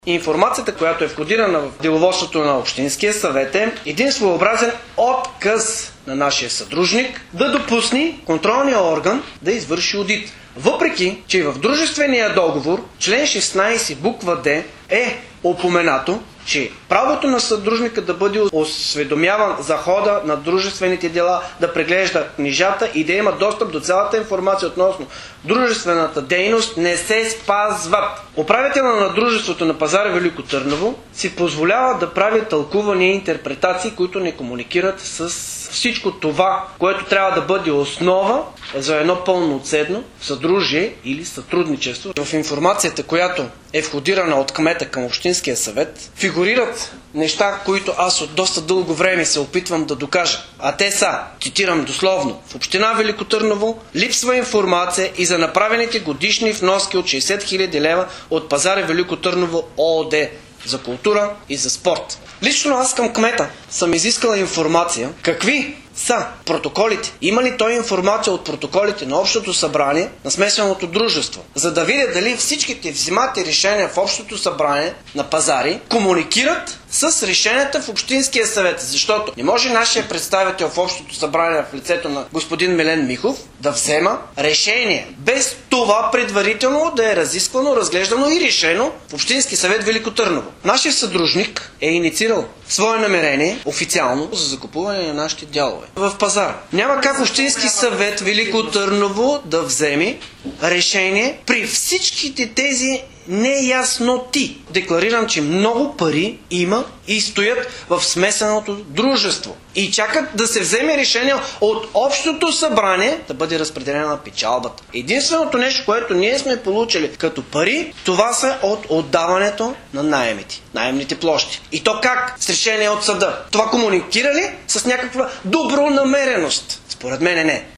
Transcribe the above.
Информацията, която е входирана в деловодството на Общинския съвет, е един своеобразен отказ на нашия съдружник да допусне контролния орган да извърши одит. Въпреки, че в дружествения договор, член 16 буква Д е упоменато, че правото на съдружника да бъде осведомяван за хода на дружествените дела, да преглежда книжата и да има достъп до цялата информация относно дружествената дейност, не се спазват. Управителя на дружеството на пазара Велико Търново си позволява да прави тълкувания и интерпретации, които не комуникират с всичко това, което трябва да бъде основа за едно пълноценно съдружие или сътрудничество. В информацията, която е входирана от кмета към Общинския съвет, фигурират неща, които аз от доста дълго време се опитвам да докажа. А те са, цитирам дословно, в Община Велико Търново липсва информация и за направените годишни вноски от 60 000 лева от пазара Велико Търново ООД за култура и за спорт. Лично аз към кмета съм изискала информация какви са протоколите. Има ли той информация от протоколите на Общото събрание на смесеното дружество, за да видя дали всичките взимати решения в Общото събрание на пазари комуникират с решенията в Общинския съвет. Защото не може нашия представител в Общото събрание в лицето на господин Милен Михов да взема решение без това предварително да е разисквано, разглеждано и решено в Общински съвет Велико Търново. Нашия съдружник е инициирал свое намерение официално за закупуване на нашите дялове в пазара. Няма как Общински съвет Велико Търново да вземе решение при всичките тези неясноти. Декларирам, че много пари има и стоят в смесеното дружество. И чакат да се вземе решение от Общото събрание да бъде разпределена на печалбата. Единственото нещо, което ние сме получили като пари, това са от отдаването на наемните площи. И то как? С решение от съда. Това комуникира ли с някаква добронамереност? Според мен не.